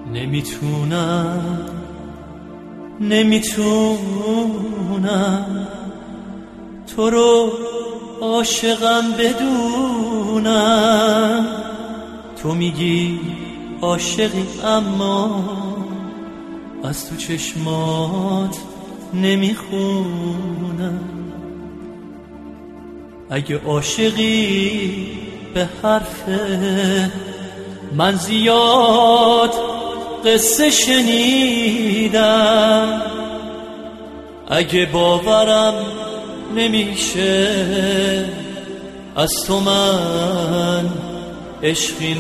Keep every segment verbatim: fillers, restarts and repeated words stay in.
نمیتونم نمیتونم تو رو عاشقم بدونم. تو میگی عاشقی اما از تو چشمات نمیخونم. اگه عاشقی به حرف من زیاد قصه شنیدم، اگه باورم نمیشه از تو من عشقی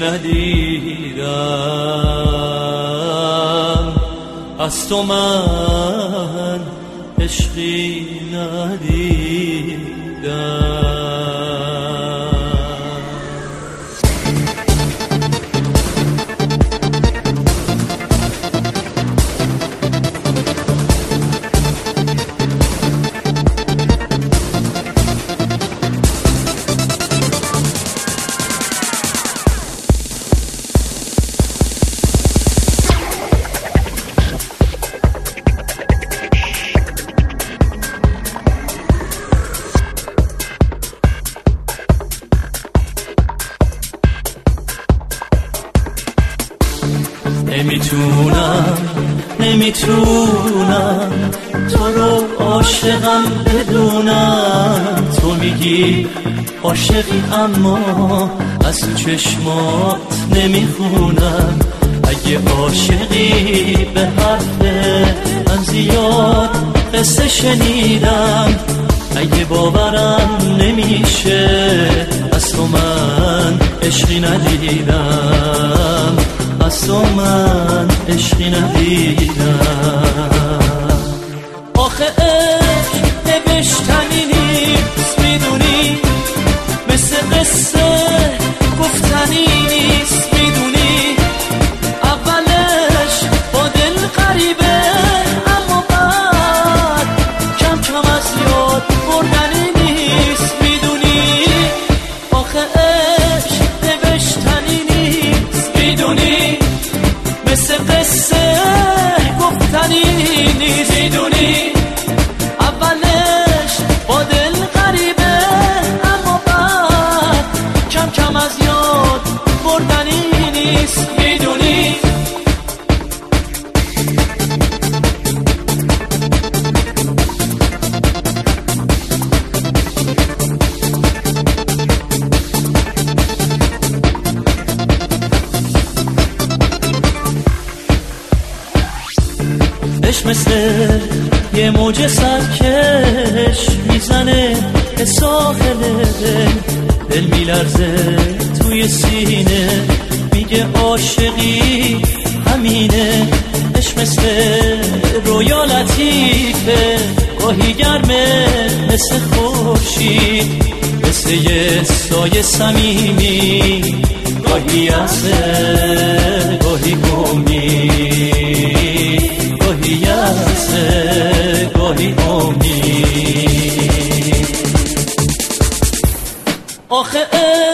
ندیدم، از تو من عشقی ندیدم. نمیتونم نمیتونم تو رو عاشقم بدونم. تو میگی عاشقی اما از چشمات نمیخونم. اگه عاشقی به حرف من زیاد قصه شنیدم، اگه باورم نمیشه از تو من عشقی ندیدم، از تو من عشقی ندیدم. آخه عشق نوشتنی نیست میدونی، مثل قصه گفتنی نیست میدونی. اولش با دل غریبه اما بعد کم کم از یاد بردنی نیست میدونی. آخه عشق نوشتنی نیست میدونی، مثل قصه گفتنی نیست میدونی. اولش با دل غریبه اما بعد کم کم از یاد بردنی نیست میدونی. عشق مثل یه موج سرکش میزنه به ساحل دل، دل میلرزه توی سینه میگه عاشقی همینه. عشق مثل رویا لطیفه، گاهی گرمه مثل خورشید، مثل یه سایه صمیمی، گاهی عسل گاهی امید، گاهی یأسه گاهی امید. آخه